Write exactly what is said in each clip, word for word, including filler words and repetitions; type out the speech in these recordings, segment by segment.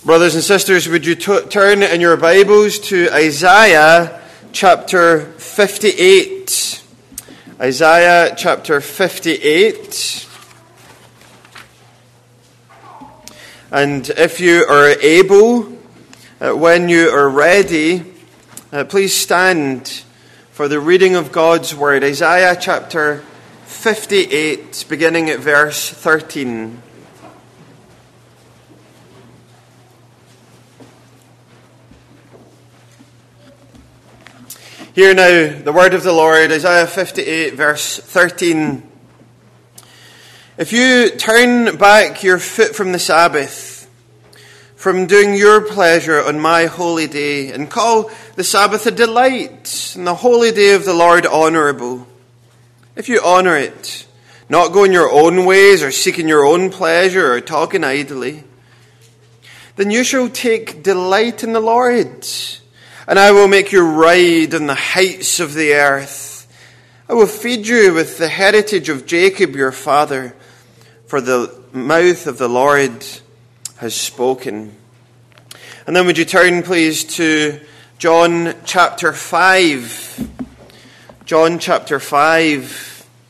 Brothers and sisters, would you t- turn in your Bibles to Isaiah chapter fifty-eight. Isaiah chapter fifty-eight. And if you are able, uh, when you are ready, uh, please stand for the reading of God's Word. Isaiah chapter fifty-eight, beginning at verse thirteen. Hear now the word of the Lord, Isaiah fifty-eight, verse thirteen. If you turn back your foot from the Sabbath, from doing your pleasure on my holy day, and call the Sabbath a delight, and the holy day of the Lord honourable, if you honour it, not going your own ways, or seeking your own pleasure, or talking idly, then you shall take delight in the Lord, and I will make you ride on the heights of the earth. I will feed you with the heritage of Jacob your father, for the mouth of the Lord has spoken. And then would you turn, please, to John chapter five. John chapter five.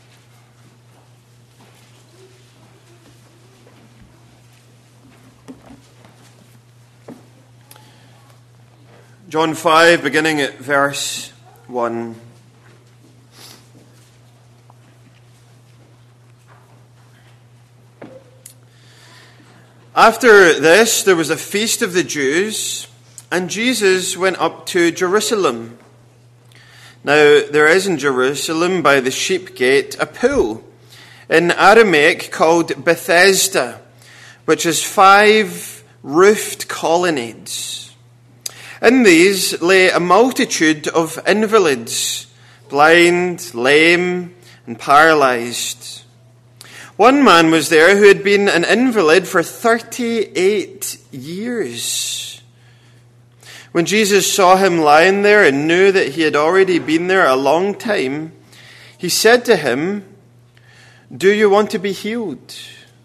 John five, beginning at verse one. After this, there was a feast of the Jews, and Jesus went up to Jerusalem. Now, there is in Jerusalem by the sheep gate a pool, in Aramaic called Bethesda, which has five roofed colonnades. In these lay a multitude of invalids, blind, lame, and paralyzed. One man was there who had been an invalid for thirty-eight years. When Jesus saw him lying there and knew that he had already been there a long time, he said to him, "Do you want to be healed?"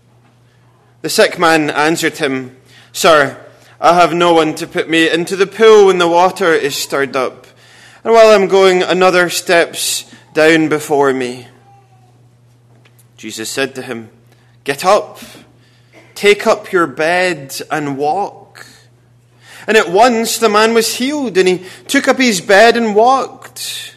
The sick man answered him, "Sir, I have no one to put me into the pool when the water is stirred up, and while I'm going, another steps down before me." Jesus said to him, "Get up, take up your bed and walk." And at once the man was healed, and he took up his bed and walked.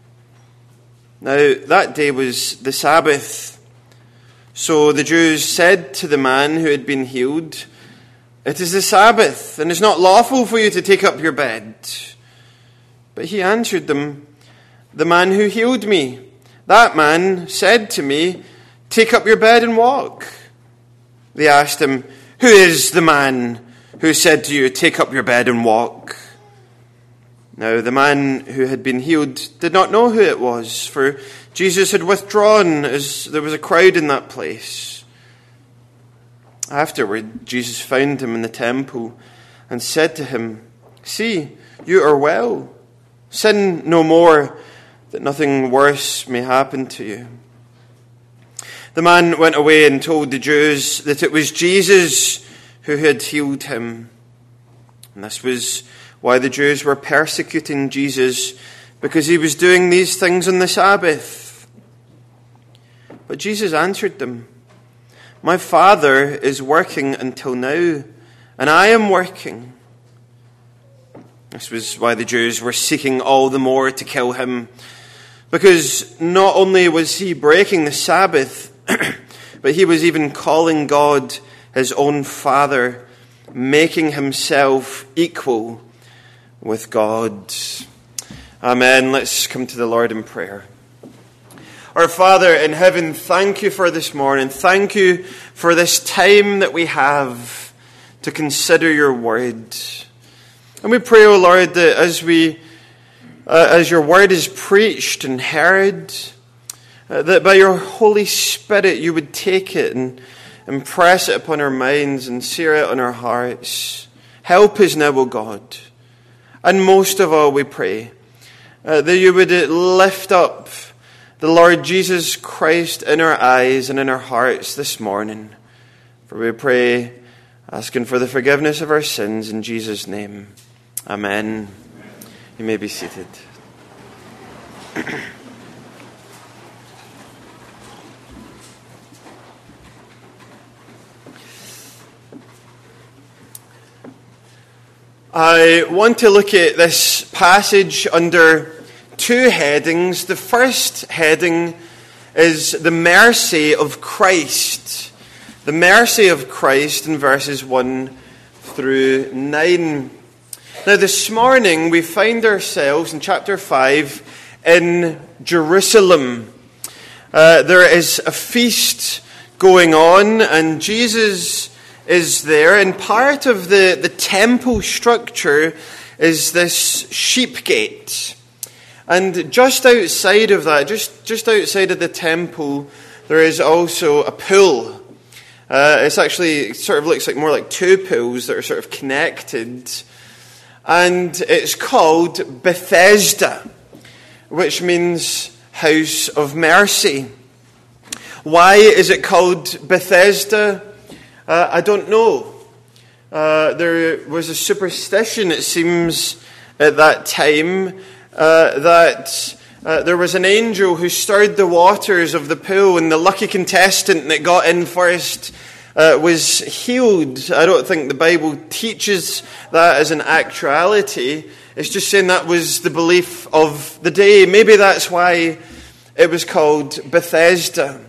Now that day was the Sabbath. So the Jews said to the man who had been healed, "It is the Sabbath, and it's not lawful for you to take up your bed." But he answered them, "The man who healed me, that man said to me, 'Take up your bed and walk.'" They asked him, "Who is the man who said to you, 'Take up your bed and walk'?" Now the man who had been healed did not know who it was, for Jesus had withdrawn as there was a crowd in that place. Afterward, Jesus found him in the temple and said to him, "See, you are well. Sin no more, that nothing worse may happen to you." The man went away and told the Jews that it was Jesus who had healed him. And this was why the Jews were persecuting Jesus, because he was doing these things on the Sabbath. But Jesus answered them, "My Father is working until now, and I am working." This was why the Jews were seeking all the more to kill him, because not only was he breaking the Sabbath, but he was even calling God his own Father, making himself equal with God. Amen. Let's come to the Lord in prayer. Our Father in heaven, thank you for this morning. Thank you for this time that we have to consider your word. And we pray, O Lord, that as we, uh, as your word is preached and heard, uh, that by your Holy Spirit you would take it and impress it upon our minds and sear it on our hearts. Help us now, O God. And most of all, we pray uh, that you would lift up the Lord Jesus Christ in our eyes and in our hearts this morning. For we pray asking for the forgiveness of our sins in Jesus' name. Amen. You may be seated. I want to look at this passage under two headings. The first heading is the mercy of Christ. The mercy of Christ in verses one through nine. Now this morning we find ourselves in chapter five in Jerusalem. Uh, there is a feast going on and Jesus is there, and part of the, the temple structure is this sheep gate. And just outside of that, just, just outside of the temple, there is also a pool. Uh, it's actually, it sort of looks like more like two pools that are sort of connected. And it's called Bethesda, which means house of mercy. Why is it called Bethesda? Uh, I don't know. Uh, there was a superstition, it seems, at that time, uh, that uh, there was an angel who stirred the waters of the pool, and the lucky contestant that got in first uh, was healed. I don't think the Bible teaches that as an actuality. It's just saying that was the belief of the day. Maybe that's why it was called Bethesda.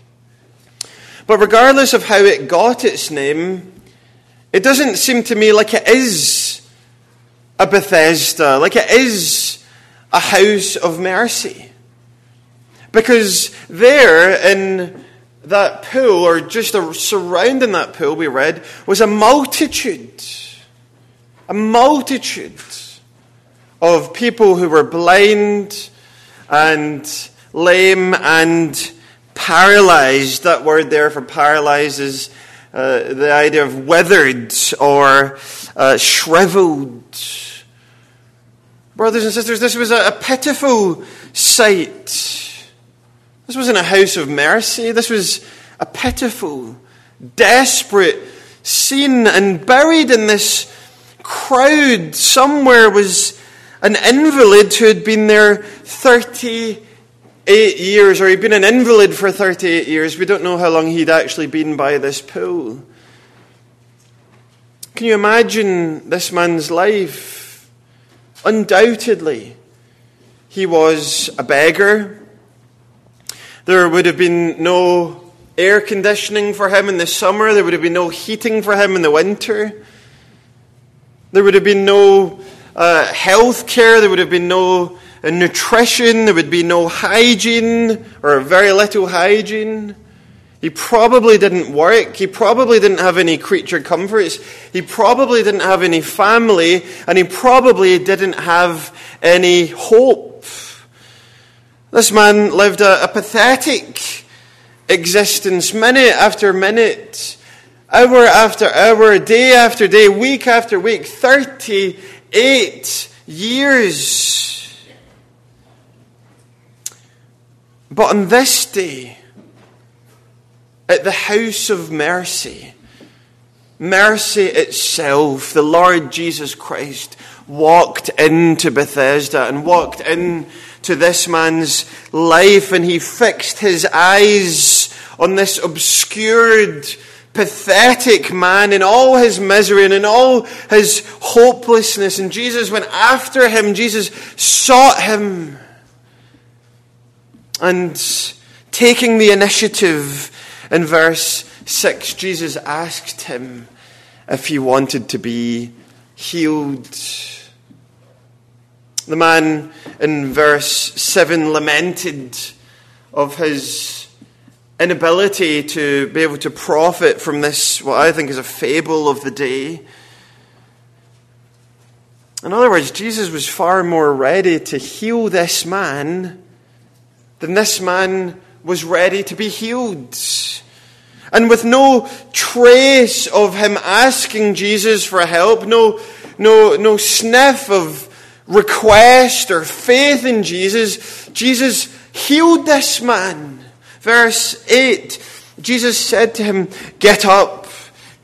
But regardless of how it got its name, it doesn't seem to me like it is a Bethesda, like it is a house of mercy. Because there in that pool, or just surrounding that pool we read, was a multitude, a multitude of people who were blind and lame and paralyzed. That word there for paralyzed is uh, the idea of withered or uh, shriveled. Brothers and sisters, this was a, a pitiful sight. This wasn't a house of mercy. This was a pitiful, desperate scene. And buried in this crowd somewhere was an invalid who had been there thirty Eight years, or he'd been an invalid for thirty-eight years. We don't know how long he'd actually been by this pool. Can you imagine this man's life? Undoubtedly, he was a beggar. There would have been no air conditioning for him in the summer. There would have been no heating for him in the winter. There would have been no uh, health care. There would have been no In nutrition. There would be no hygiene, or very little hygiene. He probably didn't work. He probably didn't have any creature comforts. He probably didn't have any family, and he probably didn't have any hope. This man lived a, a pathetic existence, minute after minute, hour after hour, day after day, week after week, thirty-eight years. But on this day, at the house of mercy, mercy itself, the Lord Jesus Christ walked into Bethesda and walked into this man's life, and he fixed his eyes on this obscured, pathetic man in all his misery and in all his hopelessness. And Jesus went after him. Jesus sought him. And taking the initiative in verse six, Jesus asked him if he wanted to be healed. The man in verse seven lamented of his inability to be able to profit from this, what I think is a fable of the day. In other words, Jesus was far more ready to heal this man than this man was ready to be healed. And with no trace of him asking Jesus for help, no, no, no sniff of request or faith in Jesus, Jesus healed this man. Verse eight, Jesus said to him, "Get up,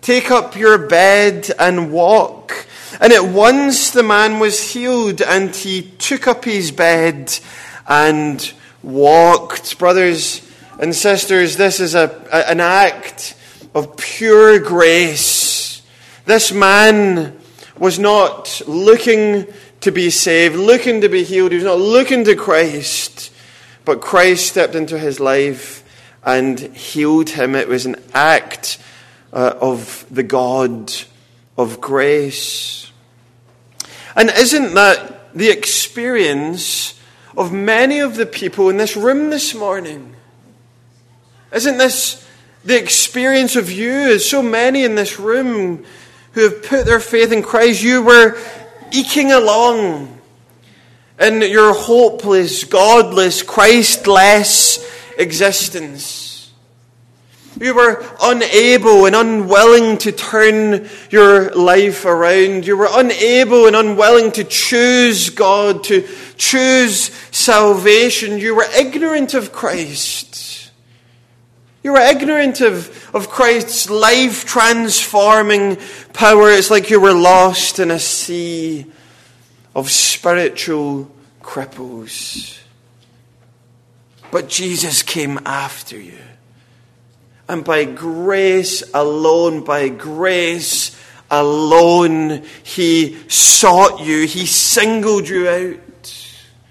Take up your bed and walk. And at once the man was healed, and he took up his bed and walked. Brothers and sisters, this is a, a an act of pure grace. This man was not looking to be saved, looking to be healed. He was not looking to Christ, but Christ stepped into his life and healed him. It was an act uh, of the God of grace. And isn't that the experience of many of the people in this room this morning? Isn't this the experience of you, as so many in this room who have put their faith in Christ? You were eking along in your hopeless, godless, Christless existence. You were unable and unwilling to turn your life around. You were unable and unwilling to choose God, to choose salvation. You were ignorant of Christ. You were ignorant of, of Christ's life-transforming power. It's like you were lost in a sea of spiritual cripples. But Jesus came after you. And by grace alone, by grace alone, he sought you. He singled you out.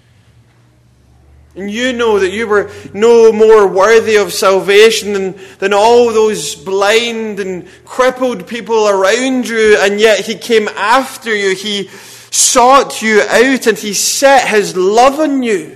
And you know that you were no more worthy of salvation than, than all those blind and crippled people around you. And yet he came after you. He sought you out and he set his love on you.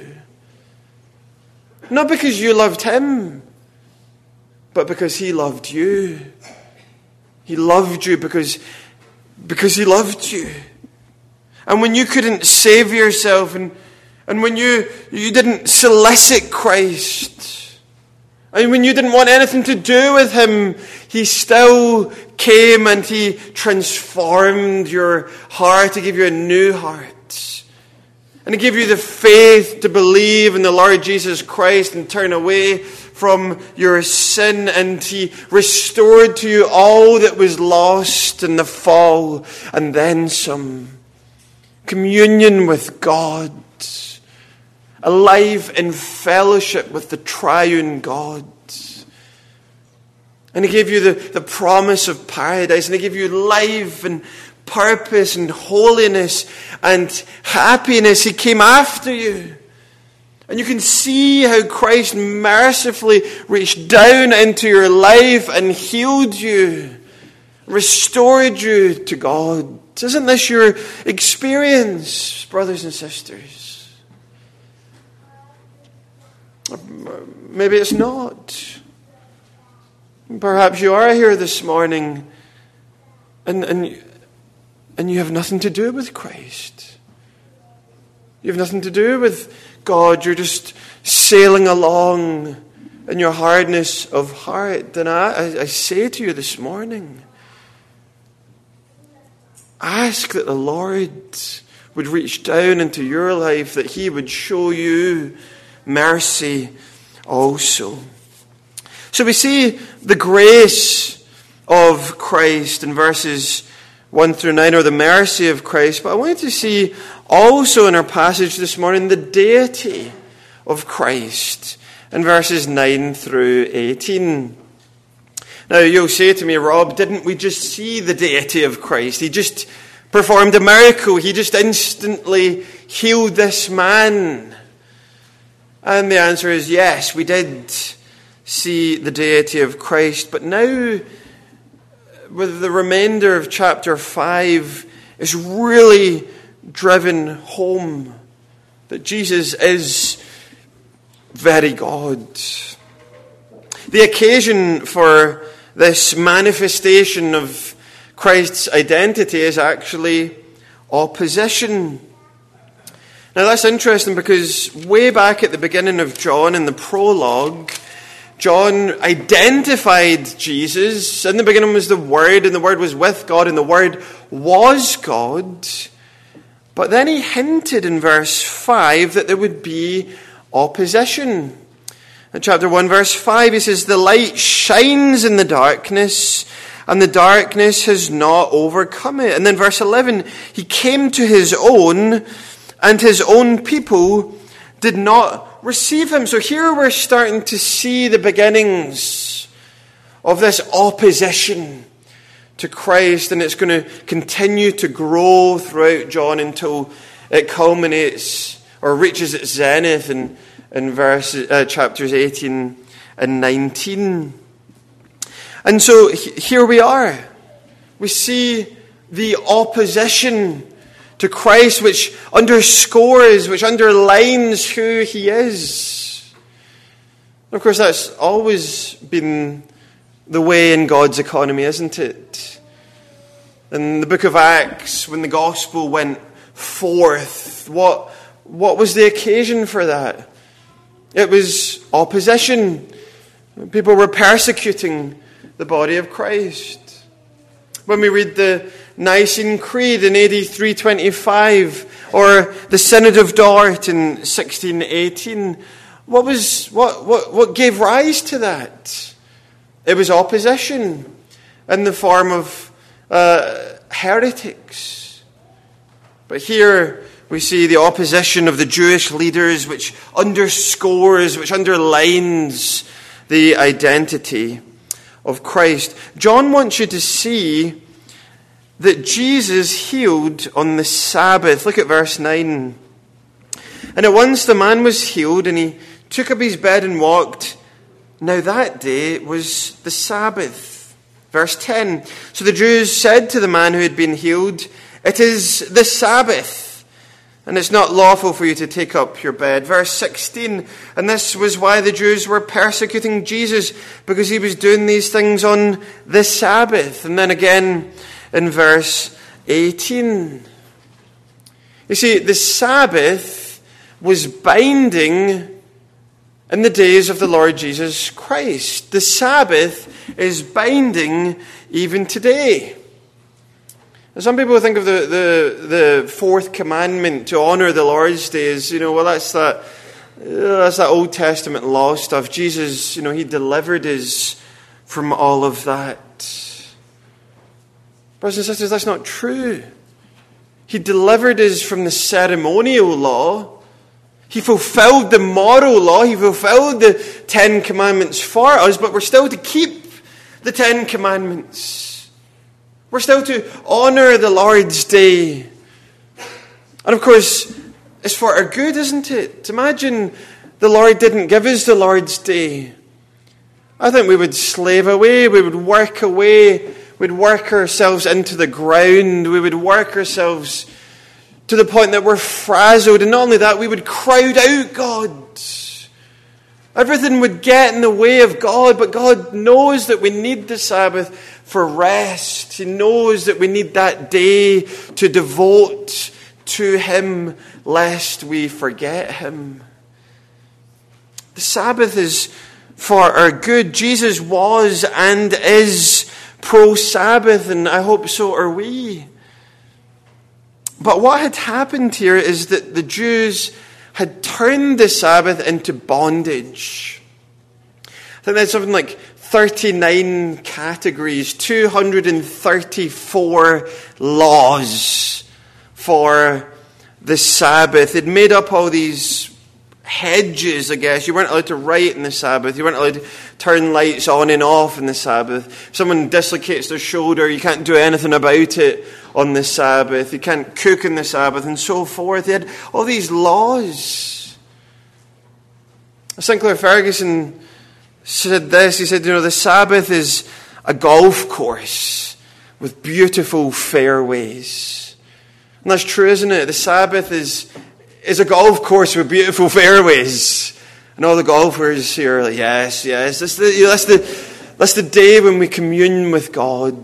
Not because you loved him, but because he loved you. He loved you because, because he loved you. And when you couldn't save yourself, and, and when you, you didn't solicit Christ, and when you didn't want anything to do with him, he still came and he transformed your heart to give you a new heart. And to give you the faith to believe in the Lord Jesus Christ and turn away from your sin, and he restored to you all that was lost in the fall, and then some. Communion with God, alive in fellowship with the triune God. And he gave you the, the promise of paradise, and he gave you life and purpose and holiness and happiness. He came after you. And you can see how Christ mercifully reached down into your life and healed you, restored you to God. Isn't this your experience, brothers and sisters? Maybe it's not. Perhaps you are here this morning and, and, and you have nothing to do with Christ. You have nothing to do with God. You're just sailing along in your hardness of heart. And I, I say to you this morning, ask that the Lord would reach down into your life, that he would show you mercy also. So we see the grace of Christ in verses one through nine, or the mercy of Christ. But I want you to see also in our passage this morning the deity of Christ in verses nine through eighteen. Now you'll say to me, Rob, didn't we just see the deity of Christ? He just performed a miracle. He just instantly healed this man. And the answer is yes, we did see the deity of Christ. But now, with the remainder of chapter five, is really driven home that Jesus is very God. The occasion for this manifestation of Christ's identity is actually opposition. Now that's interesting because way back at the beginning of John, in the prologue, John identified Jesus. In the beginning was the Word, and the Word was with God, and the Word was God. But then he hinted in verse five that there would be opposition. In chapter one, verse five, he says, "The light shines in the darkness, and the darkness has not overcome it. And then verse eleven, he came to his own, and his own people did not receive him. So here we're starting to see the beginnings of this opposition to Christ, and it's going to continue to grow throughout John until it culminates or reaches its zenith in, in verse, uh, chapters eighteen and nineteen. And so here we are. We see the opposition to Christ, which underscores, which underlines who he is. And of course, that's always been the way in God's economy, isn't it? In the book of Acts, when the gospel went forth, what, what was the occasion for that? It was opposition. People were persecuting the body of Christ. When we read the Nicene Creed in A D three twenty-five, or the Synod of Dort in sixteen eighteen, what was what, what what gave rise to that? It was opposition in the form of uh, heretics. But here we see the opposition of the Jewish leaders, which underscores, which underlines the identity of Christ. John wants you to see that Jesus healed on the Sabbath. Look at verse nine. And at once the man was healed, and he took up his bed and walked. Now that day was the Sabbath. Verse ten. So the Jews said to the man who had been healed, "It is the Sabbath, and it's not lawful for you to take up your bed." Verse sixteen. And this was why the Jews were persecuting Jesus, because he was doing these things on the Sabbath. And then again in verse eighteen. You see, the Sabbath was binding in the days of the Lord Jesus Christ. The Sabbath is binding even today. Some people think of the, the, the fourth commandment to honor the Lord's Day as, you know, well, that's that, uh, that's that Old Testament law stuff. Jesus, you know, he delivered us from all of that. Brothers and sisters, that's not true. He delivered us from the ceremonial law. He fulfilled the moral law. He fulfilled the Ten Commandments for us, but we're still to keep the Ten Commandments. We're still to honor the Lord's Day. And of course, it's for our good, isn't it? Imagine the Lord didn't give us the Lord's Day. I think we would slave away, we would work away, we'd work ourselves into the ground, we would work ourselves to the point that we're frazzled, and not only that, we would crowd out God. Everything would get in the way of God, but God knows that we need the Sabbath for rest. He knows that we need that day to devote to Him, lest we forget Him. The Sabbath is for our good. Jesus was and is pro-Sabbath, and I hope so are we. But what had happened here is that the Jews had turned the Sabbath into bondage. I think that's something like thirty-nine categories, two hundred thirty-four laws for the Sabbath. It made up all these hedges, I guess. You weren't allowed to write in the Sabbath. You weren't allowed to turn lights on and off in the Sabbath. If someone dislocates their shoulder, you can't do anything about it on the Sabbath. You can't cook on the Sabbath, and so forth. They had all these laws. Sinclair Ferguson said this. He said, you know, the Sabbath is a golf course with beautiful fairways. And that's true, isn't it? The Sabbath is is a golf course with beautiful fairways. And all the golfers here are like, yes, yes. That's the, you know, that's the, that's the day when we commune with God.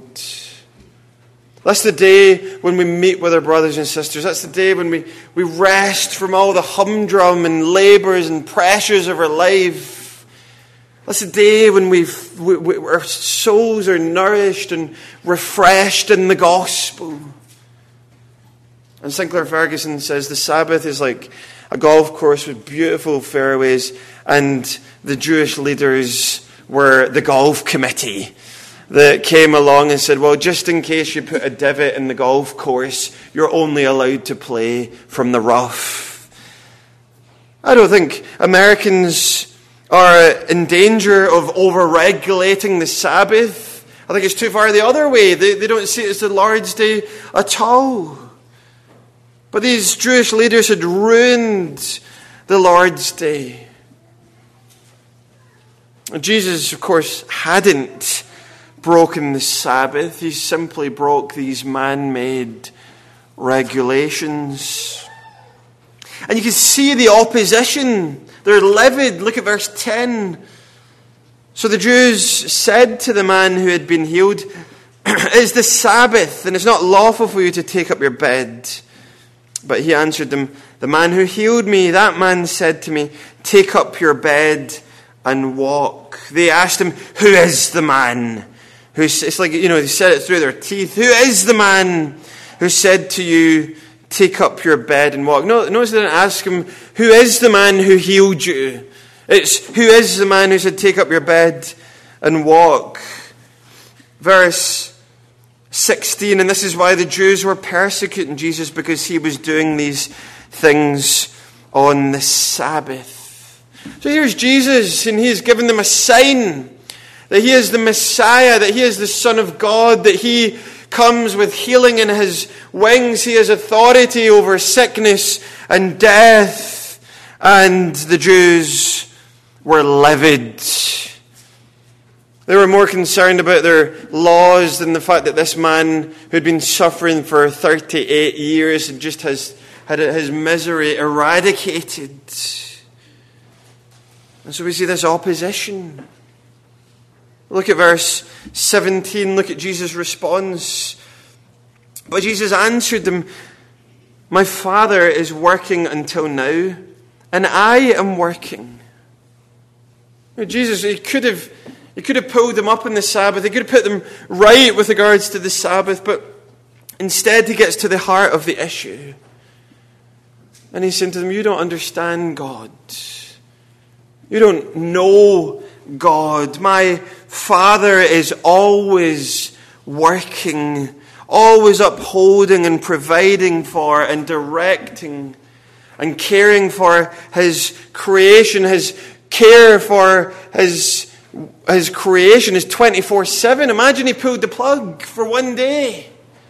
That's the day when we meet with our brothers and sisters. That's the day when we, we rest from all the humdrum and labours and pressures of our life. That's the day when we've, we, we, our souls are nourished and refreshed in the gospel. And Sinclair Ferguson says the Sabbath is like a golf course with beautiful fairways, and the Jewish leaders were the golf committee that came along and said, well, just in case you put a divot in the golf course, you're only allowed to play from the rough. I don't think Americans are in danger of over-regulating the Sabbath. I think it's too far the other way. They, they don't see it as the Lord's Day at all. But these Jewish leaders had ruined the Lord's Day. And Jesus, of course, hadn't broken the Sabbath. He simply broke these man-made regulations. And you can see the opposition. They're livid. Look at verse ten. So the Jews said to the man who had been healed, it is the Sabbath, and it's not lawful for you to take up your bed. But he answered them, the man who healed me, that man said to me, take up your bed and walk. They asked him, who is the man? Who, it's like, you know, they said it through their teeth. Who is the man who said to you, take up your bed and walk? No, notice they didn't ask him, who is the man who healed you? It's, who is the man who said, take up your bed and walk? Verse sixteen, and this is why the Jews were persecuting Jesus, because he was doing these things on the Sabbath. So here's Jesus, and he's given them a sign that he is the Messiah, that he is the Son of God, that he comes with healing in his wings. He has authority over sickness and death. And the Jews were livid. They were more concerned about their laws than the fact that this man who had been suffering for thirty-eight years and just has had his misery eradicated. And so we see this opposition. Look at verse seventeen. Look at Jesus' response. But Jesus answered them, my Father is working until now, and I am working. Jesus, he could have, he could have pulled them up on the Sabbath. He could have put them right with regards to the Sabbath, but instead he gets to the heart of the issue. And he's saying to them, you don't understand God. You don't know God. My Father is always working, always upholding and providing for and directing and caring for his creation. His care for his, his creation is twenty-four seven. Imagine he pulled the plug for one day.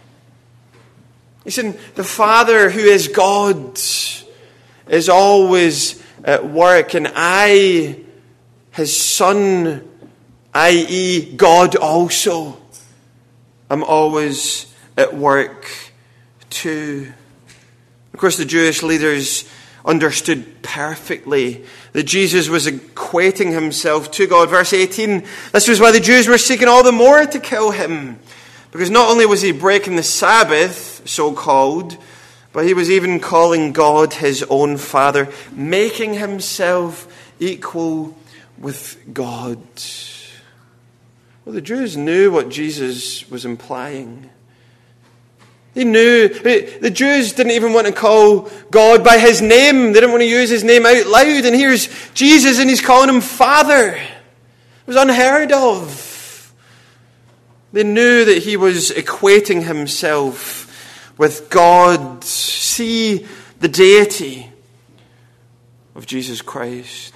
He said, the Father who is God is always at work, and I, his Son, that is. God also, am always at work too. Of course, the Jewish leaders understood perfectly that Jesus was equating himself to God. Verse eighteen, this was why the Jews were seeking all the more to kill him. Because not only was he breaking the Sabbath, so-called, but he was even calling God his own Father, making himself equal with God. Well, the Jews knew what Jesus was implying. They knew. The Jews didn't even want to call God by his name. They didn't want to use his name out loud. And here's Jesus, and he's calling him Father. It was unheard of. They knew that he was equating himself with God. See the deity of Jesus Christ.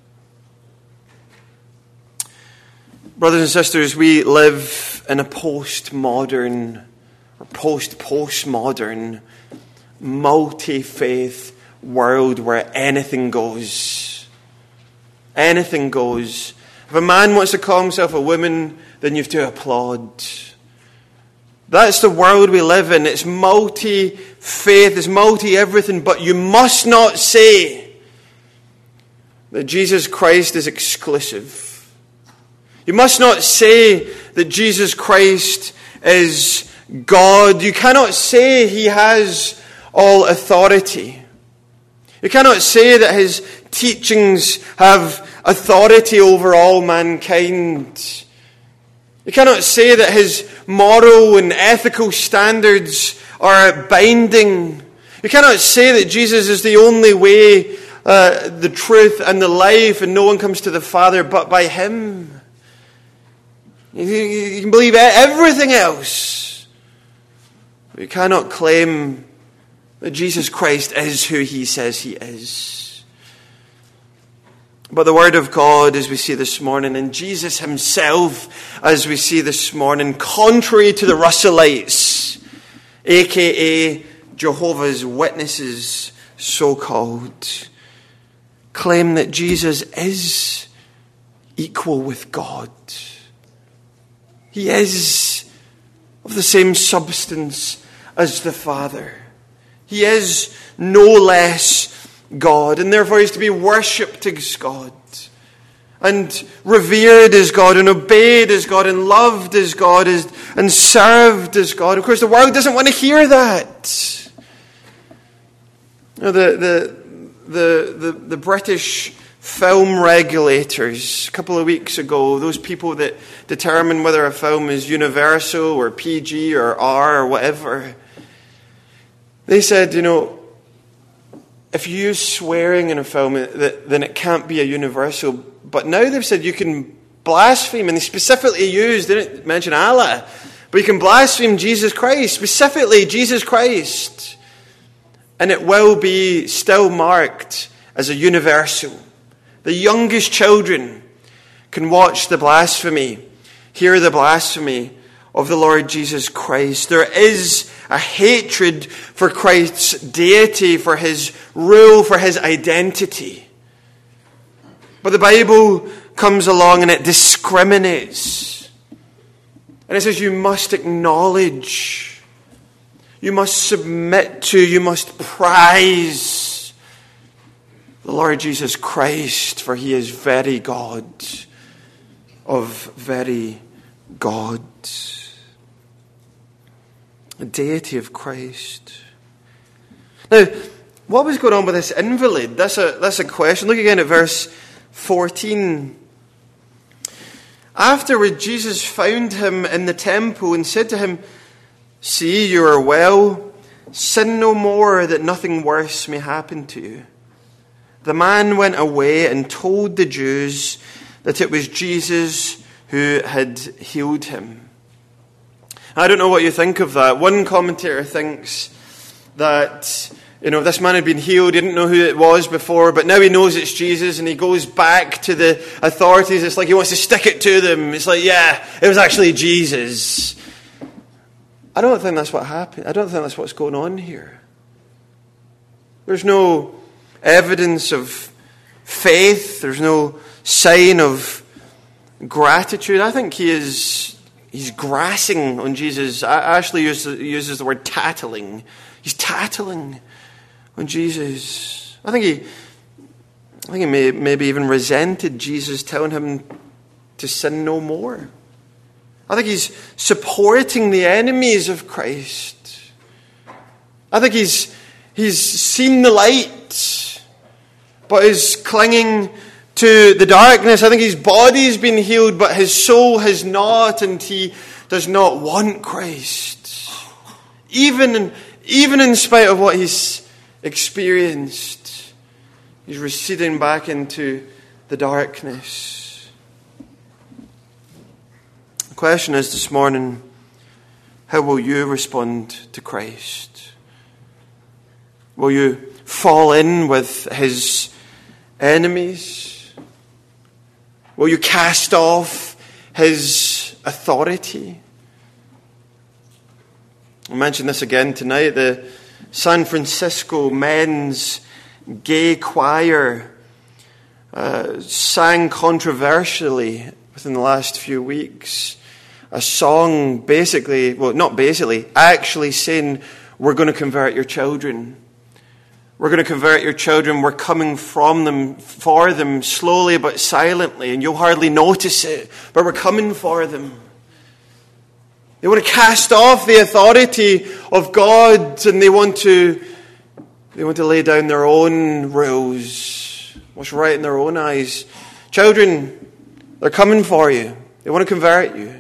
Brothers and sisters, we live in a postmodern or post-postmodern, multi-faith world where anything goes. Anything goes. If a man wants to call himself a woman, then you have to applaud. That's the world we live in. It's multi-faith, it's multi-everything, but you must not say that Jesus Christ is exclusive. You must not say that Jesus Christ is God. You cannot say he has all authority. You cannot say that his teachings have authority over all mankind. You cannot say that his moral and ethical standards are binding. You cannot say that Jesus is the only way, uh, the truth, and the life, and no one comes to the Father but by him. You can believe everything else, but you cannot claim that Jesus Christ is who he says he is. But the Word of God, as we see this morning, and Jesus himself, as we see this morning, contrary to the Russellites, aka Jehovah's Witnesses, so-called, claim that Jesus is equal with God. He is of the same substance as the Father. He is no less God, and therefore he is to be worshipped as God, and revered as God, and obeyed as God, and loved as God, and served as God. Of course, the world doesn't want to hear that. You know, the, the, the, the, the British film regulators, a couple of weeks ago, those people that determine whether a film is universal or P G or R or whatever, they said, you know, if you use swearing in a film, then it can't be a universal. But now they've said you can blaspheme, and they specifically used, they didn't mention Allah, but you can blaspheme Jesus Christ, specifically Jesus Christ, and it will be still marked as a universal. The youngest children can watch the blasphemy, hear the blasphemy of the Lord Jesus Christ. There is a hatred for Christ's deity, for his rule, for his identity. But the Bible comes along and it discriminates. And it says you must acknowledge, you must submit to, you must prize the Lord Jesus Christ, for he is very God of very God. The deity of Christ. Now, what was going on with this invalid? That's a, that's a question. Look again at verse fourteen. Afterward, Jesus found him in the temple and said to him, "See, you are well. Sin no more, that nothing worse may happen to you." The man went away and told the Jews that it was Jesus who had healed him. I don't know what you think of that. One commentator thinks that, you know, this man had been healed, he didn't know who it was before, but now he knows it's Jesus, and he goes back to the authorities. It's like he wants to stick it to them. It's like, yeah, it was actually Jesus. I don't think that's what happened. I don't think that's what's going on here. There's no evidence of faith. There's no sign of gratitude. I think he is he's grassing on Jesus. Ashley uses, uses the word tattling. He's tattling on Jesus. I think he I think he may maybe even resented Jesus telling him to sin no more. I think he's supporting the enemies of Christ. I think he's he's seen the light, but is clinging to the darkness. I think his body's been healed, but his soul has not, and he does not want Christ. Even in, even in spite of what he's experienced, he's receding back into the darkness. The question is this morning, how will you respond to Christ? Will you fall in with his enemies? Will you cast off his authority? I'll mention this again tonight. The San Francisco men's gay choir uh, sang controversially within the last few weeks a song basically, well, not basically, actually saying, we're going to convert your children. We're going to convert your children. We're coming from them, for them, slowly but silently, and you'll hardly notice it, but we're coming for them. They want to cast off the authority of God, and they want to, they want to lay down their own rules, what's right in their own eyes. Children, they're coming for you. They want to convert you.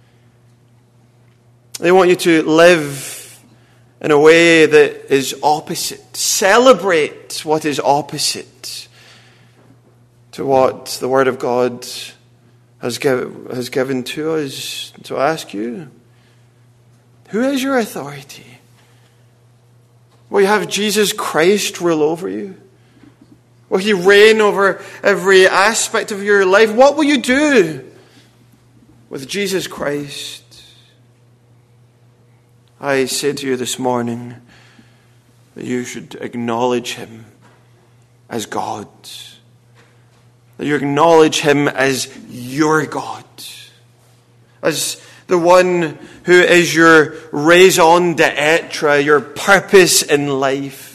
They want you to live in a way that is opposite. Celebrate what is opposite to what the Word of God has, give, has given to us. So I ask you, who is your authority? Will you have Jesus Christ rule over you? Will he reign over every aspect of your life? What will you do with Jesus Christ? I say to you this morning that you should acknowledge him as God. That you acknowledge him as your God. As the one who is your raison d'etre, your purpose in life.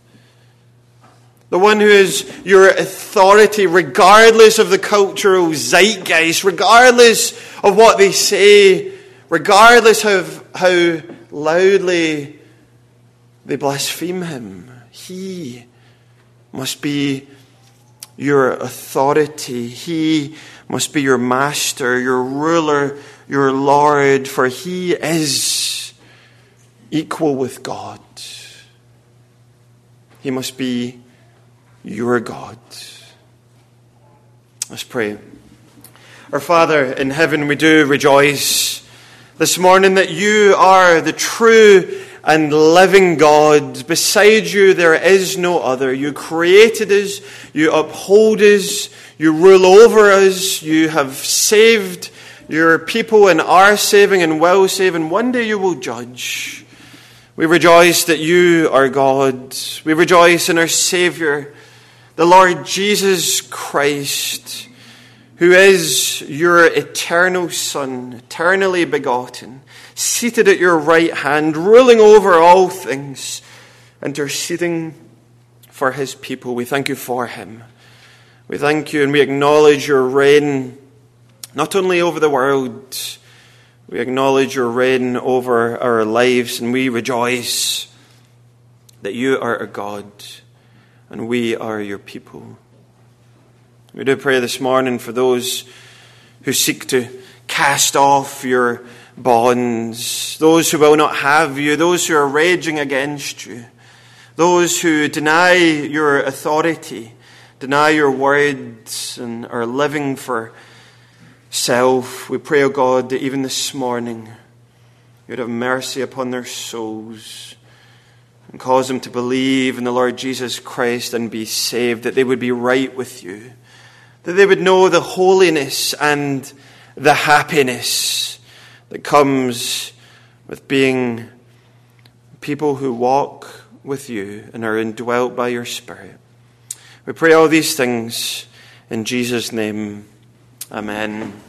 The one who is your authority regardless of the cultural zeitgeist, regardless of what they say, regardless of how loudly they blaspheme him. He must be your authority. He must be your master, your ruler, your Lord, for he is equal with God. He must be your God. Let's pray. Our Father in heaven, we do rejoice this morning that you are the true and living God. Beside you there is no other. You created us, you uphold us, you rule over us, you have saved your people and are saving and will save, and one day you will judge. We rejoice that you are God. We rejoice in our Saviour, the Lord Jesus Christ, who is your eternal Son, eternally begotten, seated at your right hand, ruling over all things, interceding for his people. We thank you for him. We thank you and we acknowledge your reign, not only over the world, we acknowledge your reign over our lives, and we rejoice that you are our God and we are your people. We do pray this morning for those who seek to cast off your bonds, those who will not have you, those who are raging against you, those who deny your authority, deny your words, and are living for self. We pray, O God, that even this morning you would have mercy upon their souls and cause them to believe in the Lord Jesus Christ and be saved, that they would be right with you, that they would know the holiness and the happiness that comes with being people who walk with you and are indwelt by your Spirit. We pray all these things in Jesus' name. Amen.